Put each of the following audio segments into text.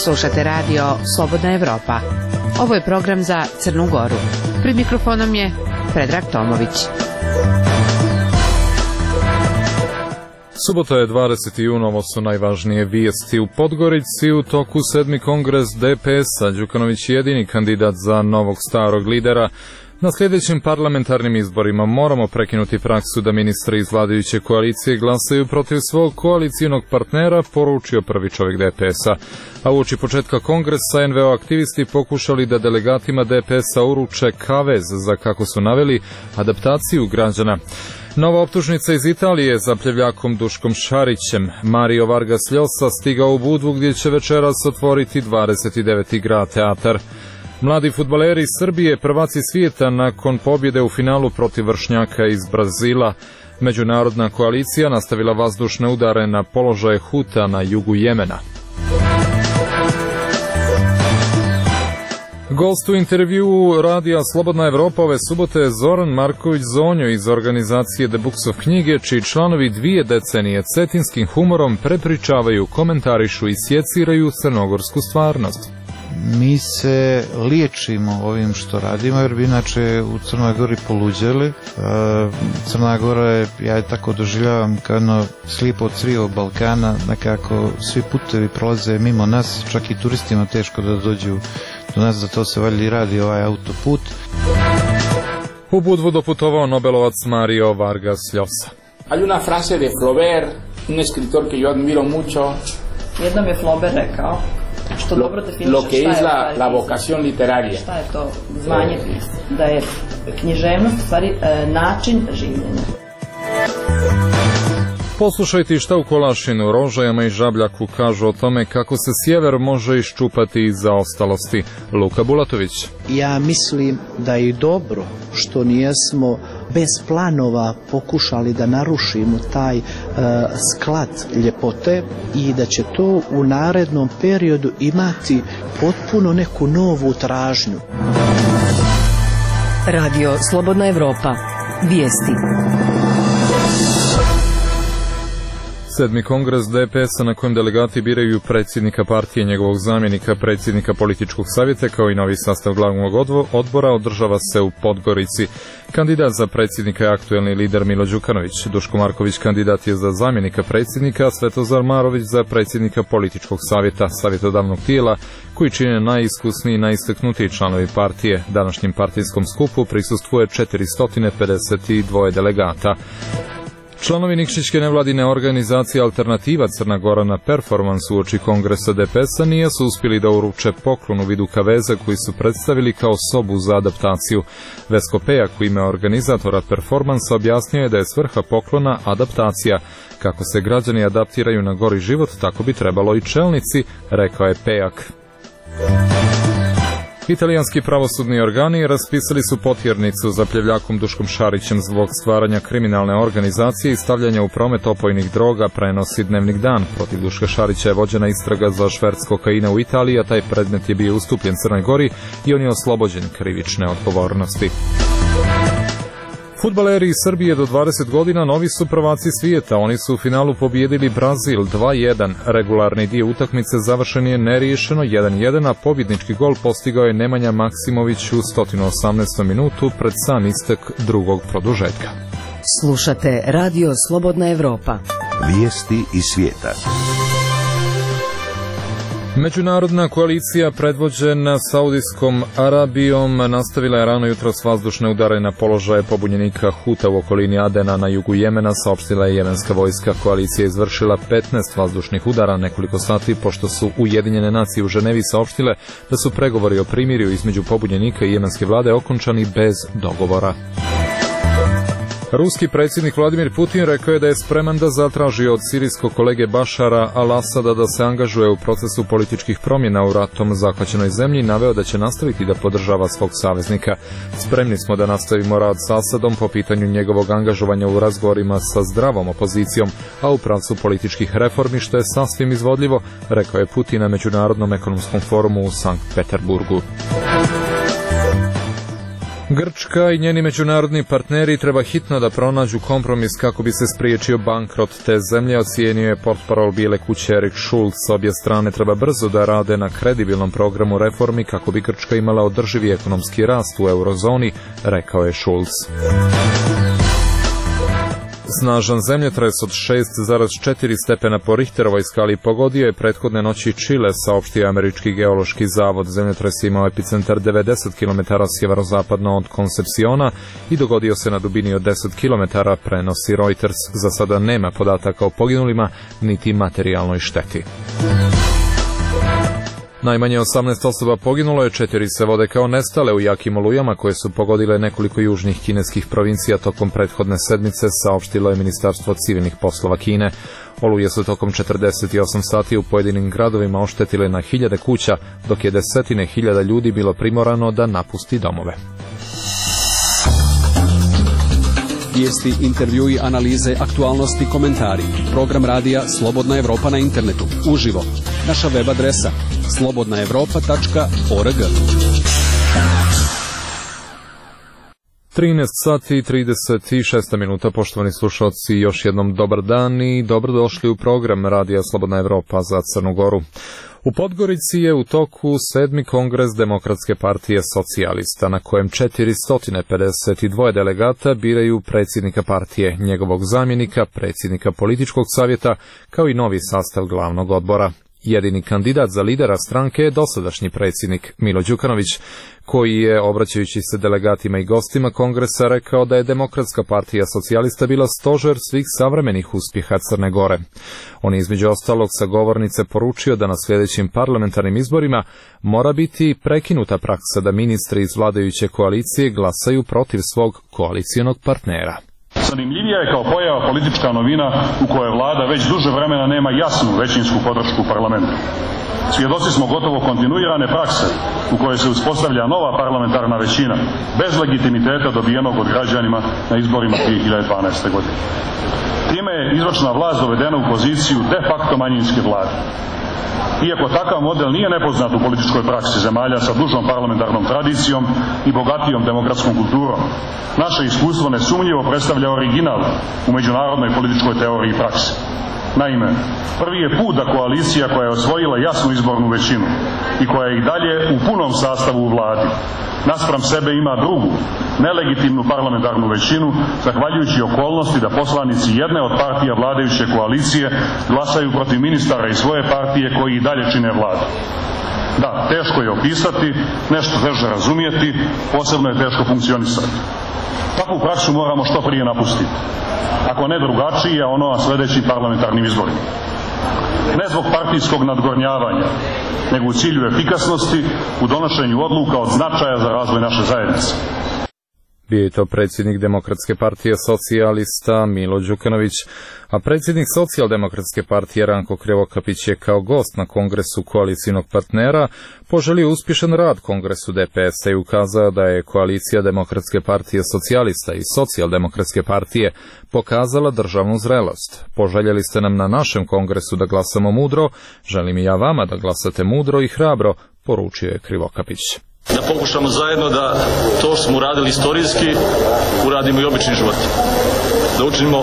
Slušate radio Slobodna Evropa. Ovo je program za Crnu Goru. Pred mikrofonom je Predrag Tomović. Subota je 20. jun, ovo su najvažnije vijesti. U Podgorici u toku 7. kongres DPS-a, Đukanović je jedini kandidat za novog starog lidera. Na sljedećim parlamentarnim izborima moramo prekinuti praksu da ministri iz vladajuće koalicije glasaju protiv svog koalicijonog partnera, poručio prvi čovjek DPS-a. A uoči početka kongresa NVO aktivisti pokušali da delegatima DPS-a uruče kavez za, kako su naveli, adaptaciju građana. Nova optužnica iz Italije za pljevljakom Duškom Šarićem. Mario Vargas Llosa stigao u Budvu gdje će večeras otvoriti 29. grad teatar. Mladi fudbaleri Srbije prvaci svijeta nakon pobjede u finalu protiv vršnjaka iz Brazila. Međunarodna koalicija nastavila vazdušne udare na položaje Huta na jugu Jemena. Gost u intervjuu radija Slobodna Evropa ove subote je Zoran Marković Zonjo iz organizacije The Books of knjige, čiji članovi 2 decenije cetinskim humorom prepričavaju, komentarišu i sjeciraju crnogorsku stvarnost. Mi se liječimo ovim što radimo, jer bi inače u Crnoj Gori poluđeli. Crna Gora je, ja je tako doživljavam, kao jedno slijepo crijevo Balkana, nekako svi putevi prolaze mimo nas, čak i turistima teško da dođu do nas, da to se valjda radi ovaj autoput. U Budvu doputovao Nobelovac Mario Vargas Llosa. Hay una frase de Flaubert, un escritor que yo admiro mucho. Jednom je Flaubert rekao, što dobro definiše šta je la vocación literaria. Šta je to zvanje, da je književnost u stvari način življenja. Poslušajte šta u Kolašinu, Rožajama i Žabljaku kažu o tome kako se sjever može iščupati iz zaostalosti. Luka Bulatović. Ja mislim da je dobro što nijesmo bez planova pokušali da narušimo taj sklad ljepote i da će to u narednom periodu imati potpuno neku novu tražnju. Radio Slobodna Evropa. Vijesti. 7. kongres DPS-a na kojem delegati biraju predsjednika partije, njegovog zamjenika, predsjednika političkog savjeta kao i novi sastav glavnog odbora održava se u Podgorici. Kandidat za predsjednika je aktuelni lider Milo Đukanović. Duško Marković kandidat je za zamjenika predsjednika, a Svetozar Marović za predsjednika političkog savjeta, savjetodavnog tijela, koji čine najiskusniji i najistaknutiji članovi partije. Današnjem partijskom skupu prisustvuje 452 delegata. Članovi Nikšićke nevladine organizacije Alternativa Crna Gora na performansu uoči kongresa DPS-a nisu uspjeli da uruče poklon u vidu kaveza koji su predstavili kao sobu za adaptaciju. Vesko Pejak u ime organizatora performansa objasnio je da je svrha poklona adaptacija. Kako se građani adaptiraju na gori život, tako bi trebalo i čelnici, rekao je Pejak. Italijanski pravosudni organi raspisali su potjernicu za pljevljakom Duškom Šarićem zbog stvaranja kriminalne organizacije i stavljanja u promet opojnih droga, prenosi Dnevnik Dan. Protiv Duška Šarića je vođena istraga za šverc kokaina u Italiji, a taj predmet je bio ustupljen Crnoj Gori i on je oslobođen krivične odgovornosti. Fudbaleri iz Srbije do 20 godina novi su prvaci svijeta. Oni su u finalu pobijedili Brazil 2-1. Regularni dio utakmice završen je neriješeno 1-1, a pobjednički gol postigao je Nemanja Maksimović u 118. minutu pred sam istek drugog produžetka. Slušate Radio Slobodna Evropa. Vijesti iz svijeta. Međunarodna koalicija predvođena Saudijskom Arabijom nastavila je rano jutros vazdušne udare na položaje pobunjenika Huta u okolini Adena na jugu Jemena, saopštila je jemenska vojska. Koalicija izvršila 15 vazdušnih udara nekoliko sati pošto su Ujedinjene nacije u Ženevi saopštile da su pregovori o primirju između pobunjenika i jemenske vlade okončani bez dogovora. Ruski predsjednik Vladimir Putin rekao je da je spreman da zatraži od sirijskog kolege Bašara al-Asada da se angažuje u procesu političkih promjena u ratom zahvaćenoj zemlji i naveo da će nastaviti da podržava svog saveznika. Spremni smo da nastavimo rad s Asadom po pitanju njegovog angažovanja u razgovorima sa zdravom opozicijom, a u pravcu političkih reformi, što je sasvim izvodljivo, rekao je Putin na Međunarodnom ekonomskom forumu u Sankt Peterburgu. Grčka i njeni međunarodni partneri treba hitno da pronađu kompromis kako bi se spriječio bankrot te zemlje, ocijenio je portparol Bijele kuće Erik Schulz. Obje strane treba brzo da rade na kredibilnom programu reformi kako bi Grčka imala održivi ekonomski rast u eurozoni, rekao je Schulz. Snažan zemljotres od 6,4 stepena po Richterovoj skali pogodio je prethodne noći Čile, saopštio Američki geološki zavod. Zemljotres je imao epicentar 90 km sjeverozapadno od Concepciona i dogodio se na dubini od 10 km, prenosi Reuters. Za sada nema podataka o poginulima niti materijalnoj šteti. Najmanje 18 osoba poginulo je, 4 se vode kao nestale u jakim olujama koje su pogodile nekoliko južnih kineskih provincija tokom prethodne sedmice, saopštilo je Ministarstvo civilnih poslova Kine. Oluje su tokom 48 sati u pojedinim gradovima oštetile na hiljade kuća, dok je desetine hiljada ljudi bilo primorano da napusti domove. Vijesti, intervjui, analize, aktualnosti, komentari. Program radija Slobodna Evropa na internetu. Uživo. Naša web adresa slobodnaevropa.org. 13 sati i 36 minuta, poštovani slušalci, još jednom dobar dan i dobrodošli u program radija Slobodna Evropa za Crnu Goru. U Podgorici je u toku 7. kongres Demokratske partije socijalista, na kojem 452 delegata biraju predsjednika partije, njegovog zamjenika, predsjednika političkog savjeta, kao i novi sastav glavnog odbora. Jedini kandidat za lidera stranke je dosadašnji predsjednik Milo Đukanović, koji je, obraćajući se delegatima i gostima kongresa, rekao da je Demokratska partija socijalista bila stožer svih savremenih uspjeha Crne Gore. On je između ostalog sa govornice poručio da na sljedećim parlamentarnim izborima mora biti prekinuta praksa da ministri iz vladajuće koalicije glasaju protiv svog koalicijonog partnera. Zanimljivija je kao pojava politička novina u kojoj vlada već duže vremena nema jasnu većinsku podršku u parlamentu. Svjedoci smo gotovo kontinuirane prakse u kojoj se uspostavlja nova parlamentarna većina bez legitimiteta dobijenog od građanima na izborima 2012. godine. Time je izvršna vlast dovedena u poziciju de facto manjinske vlade. Iako takav model nije nepoznat u političkoj praksi zemalja sa dužom parlamentarnom tradicijom i bogatijom demokratskom kulturom, naše iskustvo nesumnjivo predstavlja original u međunarodnoj političkoj teoriji i praksi. Naime, prvi je put da koalicija koja je osvojila jasnu izbornu većinu i koja je i dalje u punom sastavu u vladi, naspram sebe ima drugu, nelegitimnu parlamentarnu većinu, zahvaljujući okolnosti da poslanici jedne od partija vladajuće koalicije glasaju protiv ministara iz svoje partije koji i dalje čine vladu. Da, teško je opisati, nešto teže razumijeti, posebno je teško funkcionisati. Takvu praksu moramo što prije napustiti. Ako ne drugačije, a ono na sljedećim parlamentarnim izborima. Ne zbog partijskog nadgornjavanja, nego u cilju efikasnosti u donošenju odluka od značaja za razvoj naše zajednice. Bio je to predsjednik Demokratske partije socijalista Milo Đukanović, a predsjednik Socijaldemokratske partije Ranko Krivokapić je kao gost na kongresu koalicijnog partnera poželio uspješan rad kongresu DPS-a i ukazao da je koalicija Demokratske partije socijalista i Socijaldemokratske partije pokazala državnu zrelost. Poželjeli ste nam na našem kongresu da glasamo mudro, želim i ja vama da glasate mudro i hrabro, poručio je Krivokapić. Da pokušamo zajedno da to što smo uradili istorijski, uradimo i obični život. Da učinimo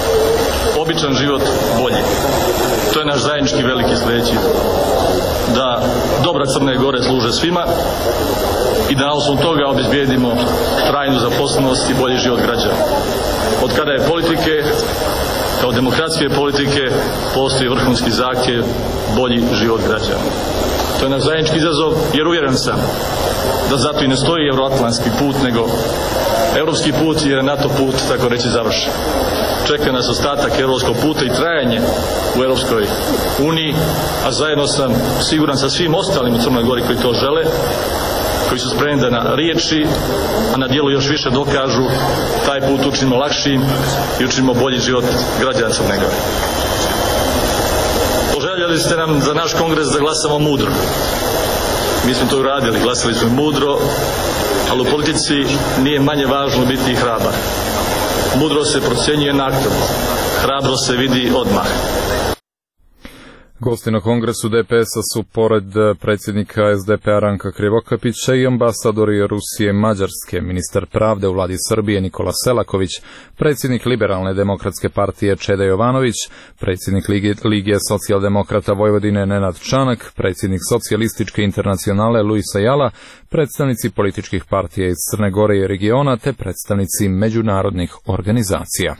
običan život bolji. To je naš zajednički veliki sljedeći. Da dobra Crne Gore služe svima i da na osnovu toga obezbijedimo trajnu zaposlenost i bolji život građana. Od kada je politike, kao demokratske politike, postoji vrhunski zahtjev bolji život građana. To je naš zajednički izazov, jer uvjeren sam da zato i ne stoji euroatlantski put, nego evropski put, jer je NATO put, tako reći, završen. Čeka nas ostatak evropskog puta i trajanje u Evropskoj uniji, a zajedno sam siguran sa svim ostalim u Crnoj Gori koji to žele, koji su spremni da na riječi, a na dijelu još više dokažu, taj put učinimo lakšim i učinimo bolji život građana Crne Gore. Poželjeli ste nam za naš kongres da glasamo mudro. Mi smo to uradili, glasali smo mudro, ali u politici nije manje važno biti hrabar. Mudro se procjenjuje naknadno, hrabro se vidi odmah. Gosti na kongresu DPS-a su pored predsjednika SDP-a Ranka Krivokapića i ambasadori Rusije Mađarske, ministar pravde u vladi Srbije Nikola Selaković, predsjednik Liberalne demokratske partije Čeda Jovanović, predsjednik Lige socijaldemokrata Vojvodine Nenad Čanak, predsjednik socijalističke internacionale Luis Ayala, predstavnici političkih partija iz Crne Gore i regiona te predstavnici međunarodnih organizacija.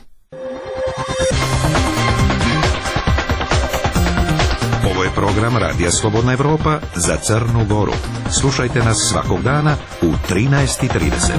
Ovo je program Radija Slobodna Evropa za Crnu Goru. Slušajte nas svakog dana u 13:30.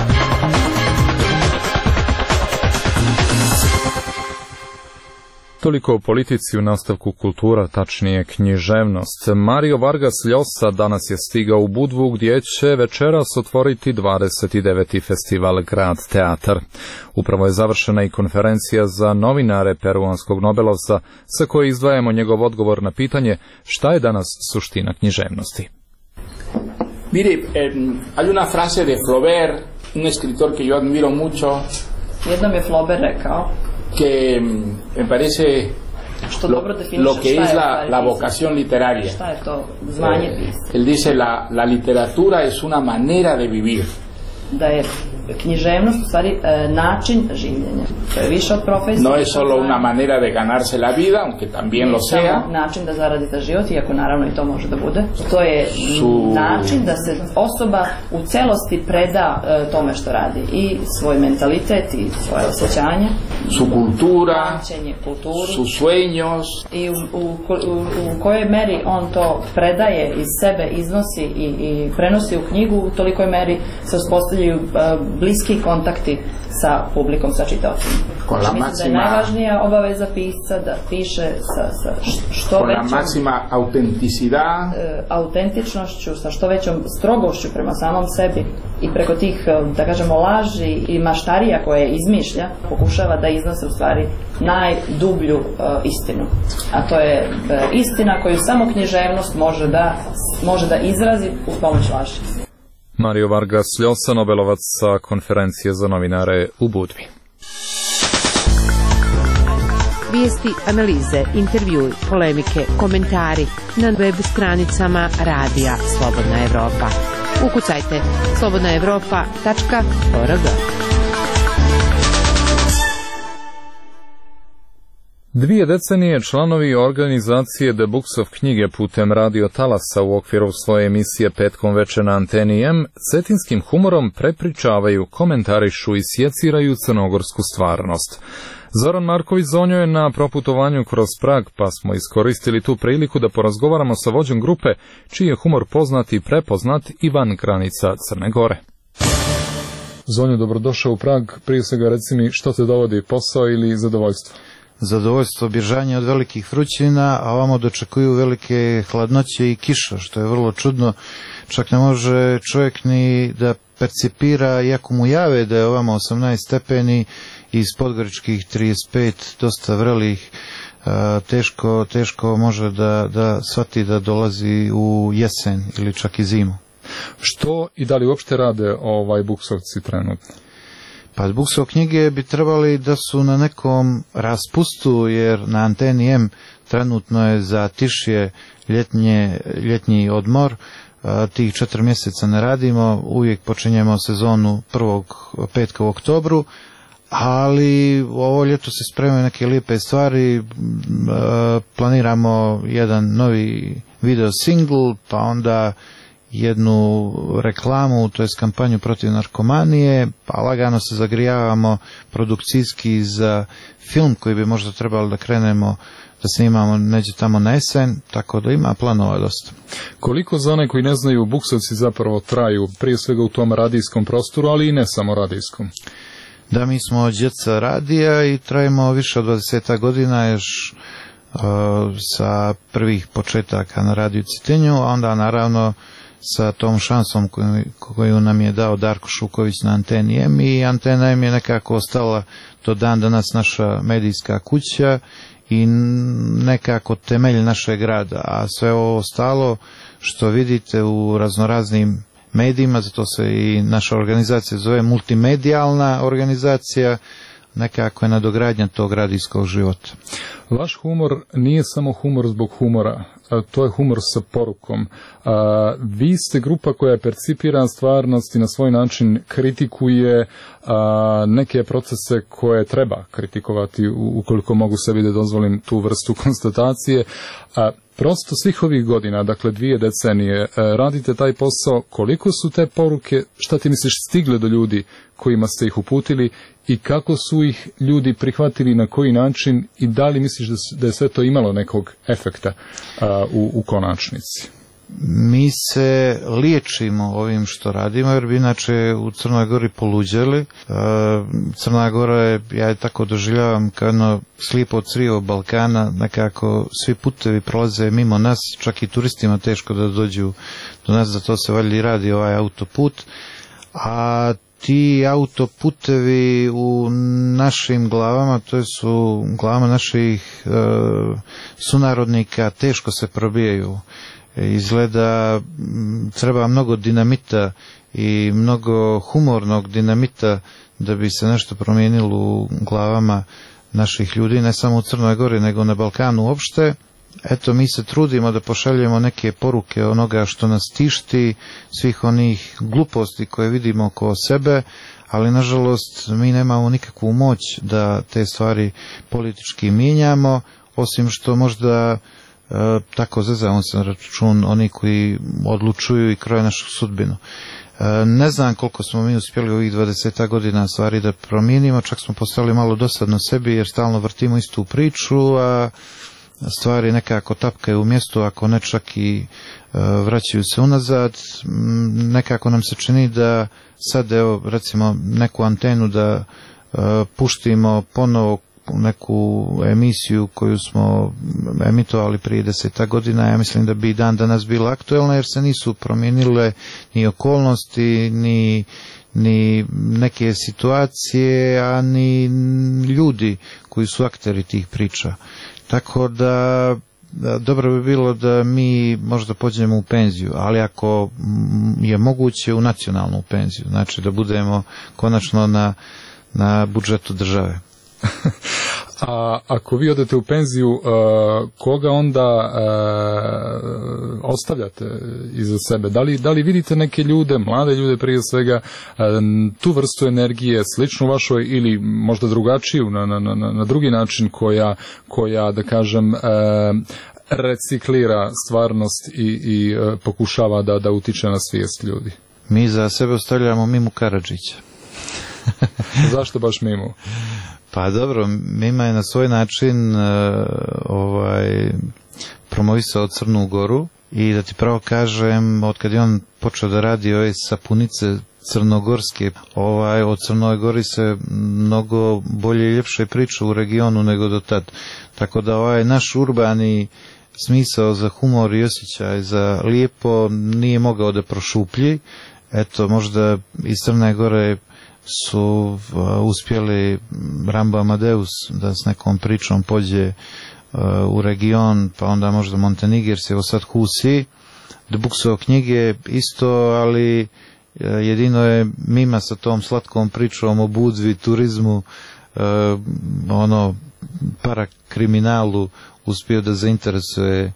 Toliko o politici, u nastavku kultura, tačnije književnost. Mario Vargas Llosa danas je stigao u Budvu gdje će večeras otvoriti 29. festival Grad teatar. Upravo je završena i konferencija za novinare peruanskog Nobelovca sa koje izdvajamo njegov odgovor na pitanje šta je danas suština književnosti. Mire, hay una frase de Flaubert, un escritor que yo admiro mucho. Jednom je Flaubert rekao que me parece lo que es la vocación literaria. Él dice la literatura es una manera de vivir. Da je književnost u stvari način življenja. To je više od profesije. No es solo una manera de ganarse la vida, aunque también lo sea. Način da zaradite život, iako naravno i to može da bude. To je način da se osoba u celosti preda tome što radi. I svoj mentalitet i svoje osjećanja. Su kultura, kulturu, sus sueños. I u kojoj meri on to predaje iz sebe, iznosi i prenosi u knjigu, u tolikoj meri se uspostavljaju bliski kontakti sa publikom, sa čitaocima. Mislim da je najvažnija obaveza pisca da piše sa što većom autentičnošću, sa što većom strogošću prema samom sebi i preko tih, da kažemo, laži i maštarija koje izmišlja, pokušava da iznose u stvari najdublju istinu. A to je istina koju samo književnost može da izrazi uz pomoć laži. Mario Vargas Llosa, Nobelovac sa konferencije za novinare u Budvi. Vijesti, analize, intervjui, polemike, komentari na web stranicama Radija Slobodna Evropa. Ukucajte slobodnaevropa.org. 2 decenije članovi organizacije The Books of knjige putem radio talasa u okviru svoje emisije Petkom veče na Anteni M cetinskim humorom prepričavaju, komentarišu i sjeciraju crnogorsku stvarnost. Zoran Marković zonio je na proputovanju kroz Prag, pa smo iskoristili tu priliku da porazgovaramo sa vođom grupe, čiji je humor poznat i prepoznat i van granica Crne Gore. Zonjo, dobrodošao u Prag. Prije svega reci mi što te dovodi, posao ili zadovoljstvo? Zadovoljstvo, bježanje od velikih vrućina, a ovamo dočekuju velike hladnoće i kiša, što je vrlo čudno. Čak ne može čovjek ni da percipira, iako mu jave da je ovamo 18 stepeni, iz podgoričkih 35 dosta vrelih, teško može da shvati da dolazi u jesen ili čak i zimu. Što i da li uopšte rade buksovci trenutno? Pa Buksov knjige bi trebali da su na nekom raspustu, jer na Anteni M trenutno je za tišje ljetnji odmor. Tih 4 mjeseca ne radimo, uvijek počinjemo sezonu 1. petka u oktobru, ali ovo ljeto se spremaju neke lijepe stvari, planiramo jedan novi video single, pa onda jednu reklamu, to je kampanju protiv narkomanije, pa lagano se zagrijavamo produkcijski za film koji bi možda trebali da krenemo da snimamo neđe tamo na jesen, tako da ima planova dosta. Koliko za one koji ne znaju buksovci zapravo traju, prije svega u tom radijskom prostoru, ali i ne samo radijskom? Da, mi smo djeca radija i trajimo više od 20 godina još sa prvih početaka na radiju Cetinju, a onda naravno sa tom šansom koju nam je dao Darko Šuković na Anteni M, i Antena M je nekako ostala do dan danas naša medijska kuća i nekako temelj našeg rada, a sve ovo ostalo što vidite u raznoraznim medijima, zato se i naša organizacija zove multimedijalna organizacija, nekako je nadogradnja tog radijskog života. Vaš humor nije samo humor zbog humora, to je humor sa porukom. Vi ste grupa koja percipira stvarnost i na svoj način kritikuje neke procese koje treba kritikovati, ukoliko mogu sebi da dozvolim tu vrstu konstatacije. Prosto svih ovih godina, dakle 2 decenije, radite taj posao. Koliko su te poruke, šta ti misliš, stigle do ljudi kojima ste ih uputili i kako su ih ljudi prihvatili, na koji način i da li misliš da je sve to imalo nekog efekta u konačnici? Mi se liječimo ovim što radimo, jer bi inače u Crnoj Gori poluđeli. Crna Gora je, ja je tako doživljavam, kao jedno slijepo crijevo Balkana, nekako svi putevi prolaze mimo nas, čak i turistima teško da dođu do nas, zato se valjda i radi ovaj autoput, a ti autoputevi u našim glavama, to su glavama naših sunarodnika, teško se probijaju. Izgleda treba mnogo dinamita i mnogo humornog dinamita da bi se nešto promijenilo u glavama naših ljudi, ne samo u Crnoj Gori nego na Balkanu uopšte. Eto, mi se trudimo da pošaljemo neke poruke onoga što nas tišti, svih onih gluposti koje vidimo oko sebe, ali nažalost mi nemamo nikakvu moć da te stvari politički mijenjamo, osim što možda tako zezamo se na račun oni koji odlučuju i kroje našu sudbinu. Ne znam koliko smo mi uspjeli u ovih 20 godina stvari da promijenimo, čak smo postali malo dosadno sebi jer stalno vrtimo istu priču, a stvari nekako tapkaju u mjestu, ako ne čak i vraćaju se unazad. Nekako nam se čini da sad, evo, recimo neku antenu da puštimo ponovo neku emisiju koju smo emitovali prije 10 godina, ja mislim da bi dan danas bila aktuelna, jer se nisu promijenile ni okolnosti, ni neke situacije, a ni ljudi koji su akteri tih priča. Tako da dobro bi bilo da mi možda pođemo u penziju, ali ako je moguće u nacionalnu penziju, znači da budemo konačno na budžetu države. A ako vi odete u penziju, koga onda ostavljate iza sebe? Da li vidite neke ljude, mlade ljude prije svega, tu vrstu energije sličnu vašoj ili možda drugačiju na drugi način koja da kažem reciklira stvarnost i pokušava da utiče na svijest ljudi? Mi za sebe ostavljamo Mimu Karadžića. Zašto baš Mimu? Pa dobro, Mima je na svoj način promovisao Crnu Goru i da ti pravo kažem, od kad je on počeo da radi ove sapunice crnogorske, o Crnoj Gori se mnogo bolje i ljepše priča u regionu nego do tad. Tako da naš urbani smisao za humor i osjećaj za lijepo nije mogao da prošuplji. Eto, možda iz Crne Gore su uspjeli Rambo Amadeus da s nekom pričom pođe u region, pa onda možda Montenegers, evo sad Husi, da buksao knjige isto, ali jedino je Mima sa tom slatkom pričom o budvi, turizmu, parakriminalu uspio da zainteresuje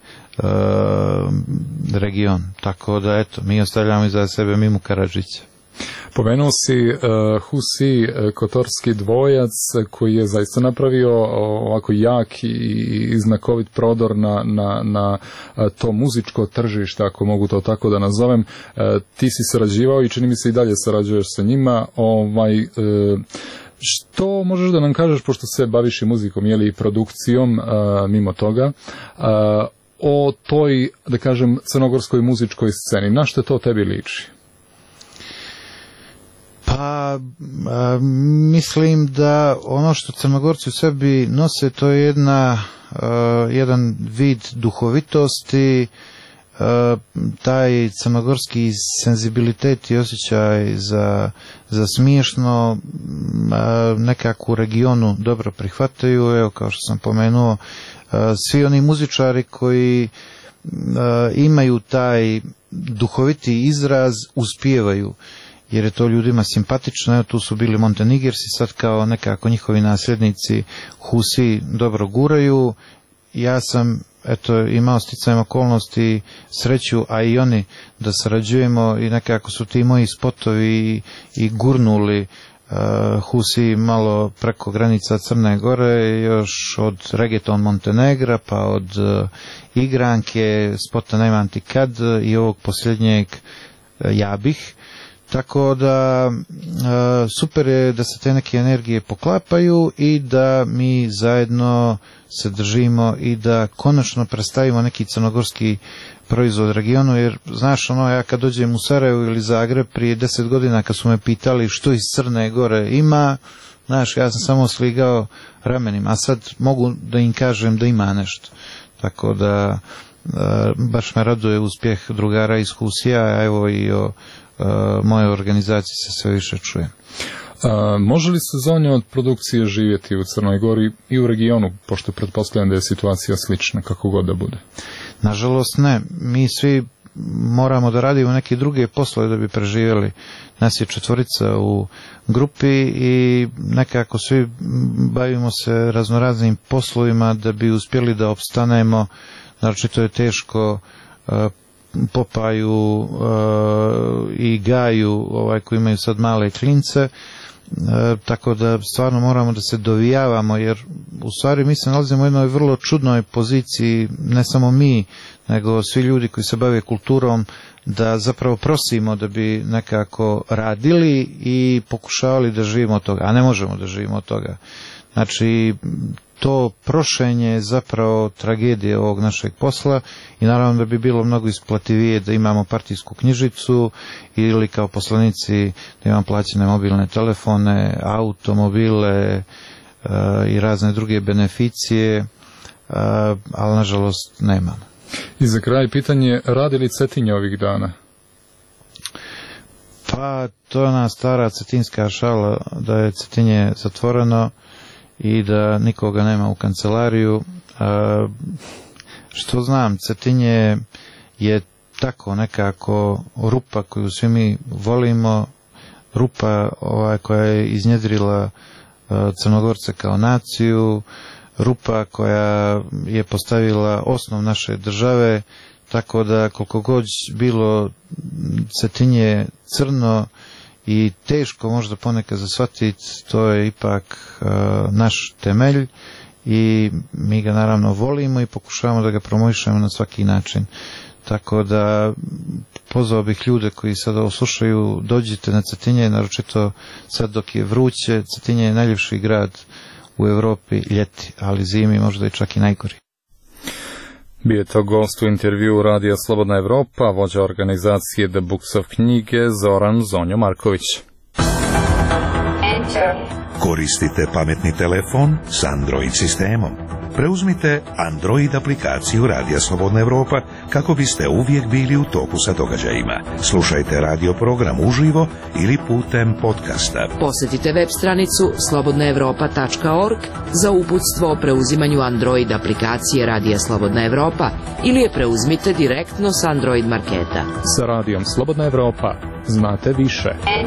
region. Tako da eto, mi ostavljamo iza sebe Mimu Karadžića. Pomenuo si Husi, kotorski dvojac koji je zaista napravio ovako jak i znakovit prodor na to muzičko tržište, ako mogu to tako da nazovem. Ti si sarađivao i čini mi se i dalje sarađuješ sa njima. Što možeš da nam kažeš, pošto se baviš i muzikom, je li produkcijom mimo toga, o toj, da kažem, crnogorskoj muzičkoj sceni? Na što to tebi liči? Pa, mislim da ono što Crnogorci u sebi nose, to je jedan vid duhovitosti, taj crnogorski senzibilitet i osjećaj za smiješno nekako u regionu dobro prihvataju. Evo, kao što sam pomenuo, svi oni muzičari koji imaju taj duhoviti izraz uspijevaju. jer je to ljudima simpatično. Tu su bili Montenegrsi, sad kao nekako njihovi nasljednici Husi dobro guraju. Ja sam imao sticajem okolnosti sreću, a i oni da sarađujemo i nekako su ti moji spotovi i gurnuli Husi malo preko granica Crne Gore, još od Reggaeton Montenegra, pa od Igranke, spota Nemam ti kad i ovog posljednjeg Ja bih. Tako da super je da se te neke energije poklapaju i da mi zajedno se držimo i da konačno predstavimo neki crnogorski proizvod regionu, jer znaš ja kad dođem u Sarajevo ili Zagreb prije 10 godina kad su me pitali što iz Crne Gore ima, znaš, ja sam samo sligao ramenima, a sad mogu da im kažem da ima nešto. Tako da baš me raduje uspjeh drugara iz Husija, a evo i o moje organizacije se sve više čuje. Može li sezonja od produkcije živjeti u Crnoj Gori i u regionu, pošto pretpostavljam da je situacija slična kako god da bude? Nažalost ne, mi svi moramo da radimo neke druge poslove da bi preživjeli. Nas je 4 u grupi i nekako svi bavimo se raznoraznim poslovima da bi uspjeli da opstanemo. Znači to je teško Popaju i Gaju koji imaju sad male klince, tako da stvarno moramo da se dovijavamo, jer u stvari mi se nalazimo u jednoj vrlo čudnoj poziciji, ne samo mi nego svi ljudi koji se bave kulturom, da zapravo prosimo da bi nekako radili i pokušavali da živimo od toga, a ne možemo da živimo od toga. Znači to prošenje je zapravo tragedija ovog našeg posla i naravno da bi bilo mnogo isplativije da imamo partijsku knjižicu ili kao poslanici da imamo plaćene mobilne telefone, automobile i razne druge beneficije, ali nažalost nemamo. I za kraj pitanje, radi li Cetinje ovih dana? Pa to je ona stara cetinska šala da je Cetinje zatvoreno i da nikoga nema u kancelariju. Što znam, Cetinje je tako nekako rupa koju svi mi volimo, rupa koja je iznjedrila Crnogorce kao naciju, rupa koja je postavila osnov naše države, tako da koliko god bilo Cetinje crno i teško možda ponekad za shvatiti, to je ipak naš temelj i mi ga naravno volimo i pokušavamo da ga promovišemo na svaki način. Tako da pozvao bih ljude koji sada ovo slušaju, dođite na Cetinje, naročito sad dok je vruće. Cetinje je najljepši grad u Evropi ljeti, ali zimi možda i čak i najgori. Bio je to gost u intervju Radija Slobodna Evropa, vođa organizacije The Books of knjige Zoran Zonjo Marković. Koristite pametni telefon s Android sistemom. Preuzmite Android aplikaciju Radija Slobodna Evropa kako biste uvijek bili u toku sa događajima. Slušajte radio program uživo ili putem podcasta. Posjetite web stranicu slobodnaevropa.org za uputstvo o preuzimanju Android aplikacije Radija Slobodna Evropa ili je preuzmite direktno s Android marketa. Sa Radijom Slobodna Evropa znate više.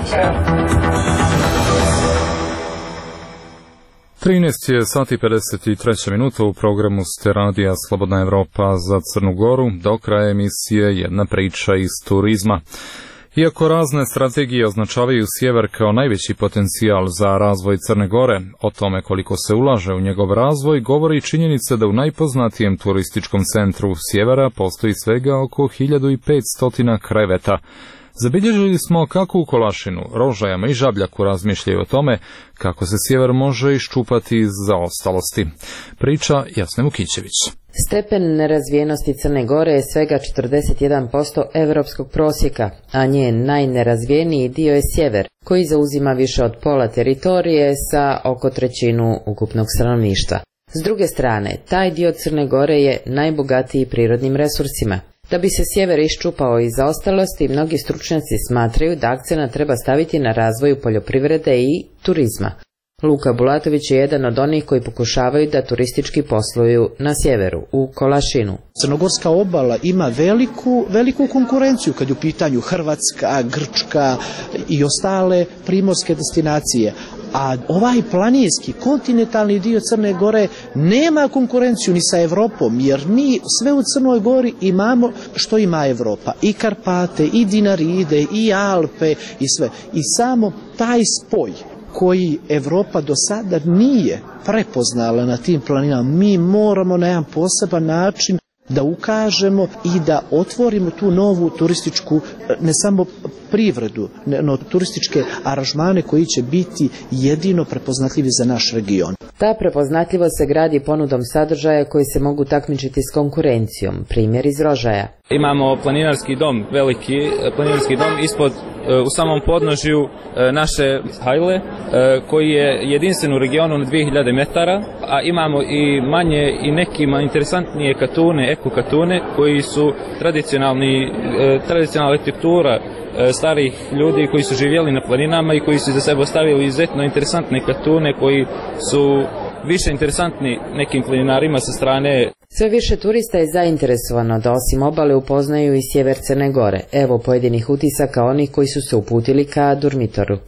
13 je sati 53 minuta, u programu ste Radija Slobodna Evropa za Crnu Goru. Do kraja emisije jedna priča iz turizma. Iako razne strategije označavaju sjever kao najveći potencijal za razvoj Crne Gore, o tome koliko se ulaže u njegov razvoj govori činjenica da u najpoznatijem turističkom centru sjevera postoji svega oko 1500 kreveta. Zabilježili smo kako u Kolašinu, Rožajama i Žabljaku razmišljaju o tome kako se sjever može iščupati iz zaostalosti. Priča Jasne Vukićević. Stepen nerazvijenosti Crne Gore je svega 41% evropskog prosjeka, a njen najnerazvijeniji dio je sjever, koji zauzima više od pola teritorije sa oko 1/3 ukupnog stanovništva. S druge strane, taj dio Crne Gore je najbogatiji prirodnim resursima. Da bi se sjever iščupao iz zaostalosti, mnogi stručnjaci smatraju da akcenat treba staviti na razvoju poljoprivrede i turizma. Luka Bulatović je jedan od onih koji pokušavaju da turistički posluju na sjeveru, u Kolašinu. Crnogorska obala ima veliku konkurenciju kad je u pitanju Hrvatska, Grčka i ostale primorske destinacije. A ovaj planinski, kontinentalni dio Crne Gore nema konkurenciju ni sa Evropom, jer mi sve u Crnoj Gori imamo što ima Evropa. I Karpate, i Dinaride, i Alpe, i sve. I samo taj spoj koji Evropa do sada nije prepoznala na tim planinama, mi moramo na jedan poseban način da ukažemo i da otvorimo tu novu turističku, ne samo privredu, no turističke aranžmane koji će biti jedino prepoznatljivi za naš region. Ta prepoznatljivost se gradi ponudom sadržaja koji se mogu takmičiti s konkurencijom, primjer iz Rožaja. Imamo planinarski dom, veliki planinarski dom ispod u samom podnožju naše hajle koji je jedinstven u regionu na 2000 metara, a imamo i manje i nekima interesantnije katune, eko katune koji su tradicionalna arhitektura starih ljudi koji su živjeli na planinama i koji su za sebe ostavili izuzetno interesantne katune koji su više interesantni nekim planinarima sa strane. Sve više turista je zainteresovano da osim obale upoznaju i sjever Crne Gore. Evo pojedinih utisaka onih koji su se uputili ka Durmitoru.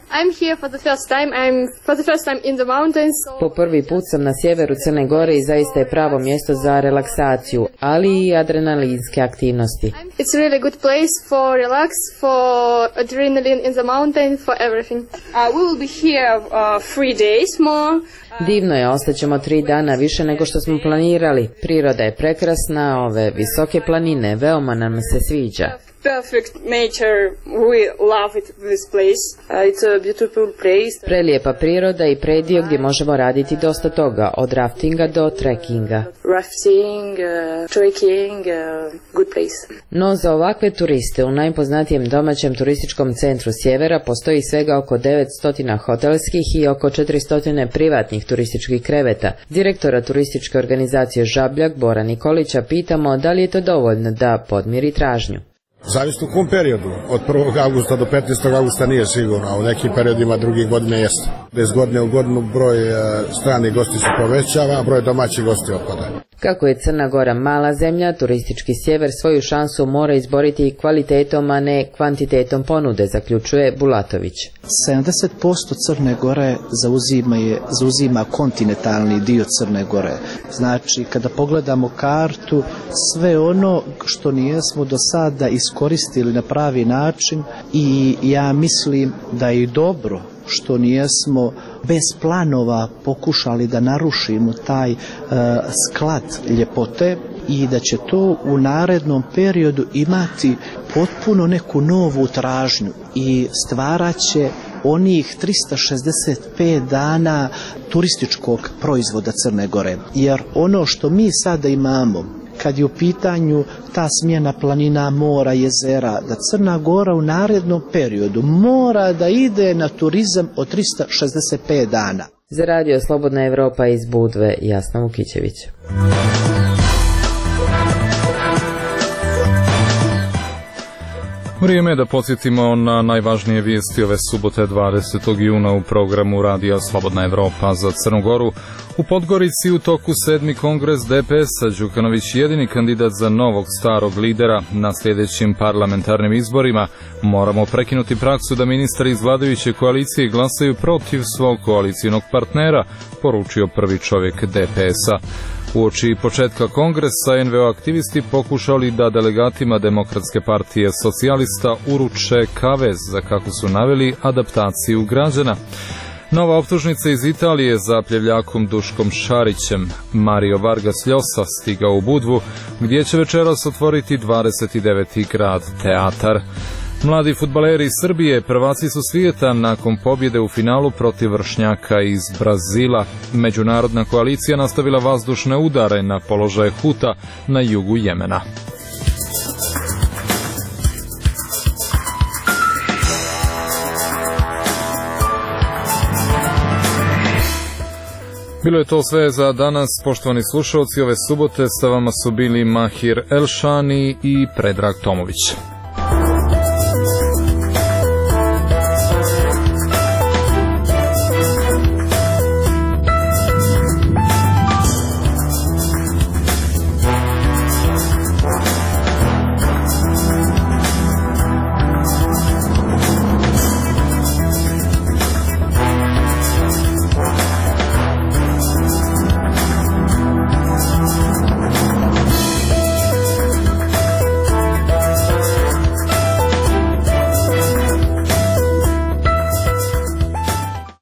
Po prvi put sam na sjeveru Crne Gore i zaista je pravo mjesto za relaksaciju, ali i adrenalinske aktivnosti. It's really good place for relax, for adrenaline in the mountain, for everything. We will be here 3 days more. Divno je, ostaćemo 3 dana više nego što smo planirali. Priroda je prekrasna, ove visoke planine, veoma nam se sviđa. Perfect nature, we love it, this place. It's a beautiful place. Prelijepa priroda i predio gdje možemo raditi dosta toga, od raftinga do trekkinga. Rafting, trekking, good place. No za ovakve turiste u najpoznatijem domaćem turističkom centru sjevera postoji svega oko 900 hotelskih i oko 400 privatnih turističkih kreveta. Direktora turističke organizacije Žabljak Bora Nikolića pitamo da li je to dovoljno da podmiri tražnju. Zavisno u kom periodu, od 1. augusta do 15. augusta nije sigurno, a u nekim periodima drugih godine jeste. Iz godine u godinu broj stranih gosti se povećava, a broj domaćih gosti opada. Kako je Crna Gora mala zemlja, turistički sjever svoju šansu mora izboriti kvalitetom, a ne kvantitetom ponude, zaključuje Bulatović. 70% Crne Gore zauzima kontinentalni dio Crne Gore. Znači, kada pogledamo kartu, sve ono što nijesmo do sada iskoristili na pravi način i ja mislim da je dobro što nijesmo bez planova pokušali da narušimo taj sklad ljepote i da će to u narednom periodu imati potpuno neku novu tražnju i stvaraće onih 365 dana turističkog proizvoda Crne Gore. Jer ono što mi sada imamo, kad je u pitanju ta smjena planina, mora, jezera, da Crna Gora u narednom periodu mora da ide na turizam od 365 dana. Za radio Slobodna Evropa iz Budve, Jasna Vukićević. Vrijeme je da podsjetimo na najvažnije vijesti ove subote 20. juna u programu Radija Slobodna Evropa za Crnu Goru. U Podgorici u toku 7. kongres DPS-a, Đukanović jedini kandidat za novog starog lidera na sljedećim parlamentarnim izborima. Moramo prekinuti praksu da ministri iz vladajuće koalicije glasaju protiv svog koalicijnog partnera, poručio prvi čovjek DPS-a. Uoči početka kongresa NVO aktivisti pokušali da delegatima Demokratske partije socijalista uruče kavez za, kako su naveli, adaptaciju građana. Nova optužnica iz Italije za pljevljakom Duškom Šarićem. Mario Vargas Llosa stigao u Budvu, gdje će večeras otvoriti 29. grad teatar. Mladi fudbaleri iz Srbije prvaci su svijeta nakon pobjede u finalu protiv vršnjaka iz Brazila. Međunarodna koalicija nastavila vazdušne udare na položaje Huta na jugu Jemena. Bilo je to sve za danas, poštovani slušalci. Ove subote sa vama su bili Mahir Elšani i Predrag Tomović.